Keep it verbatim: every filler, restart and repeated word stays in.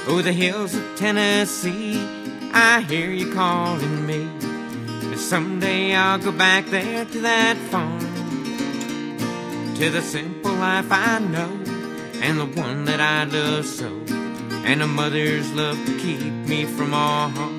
Oh, the hills of Tennessee, I hear you calling me. And someday I'll go back there to that farm, to the simple life I know, and the one that I love so, and a mother's love to keep me from all harm.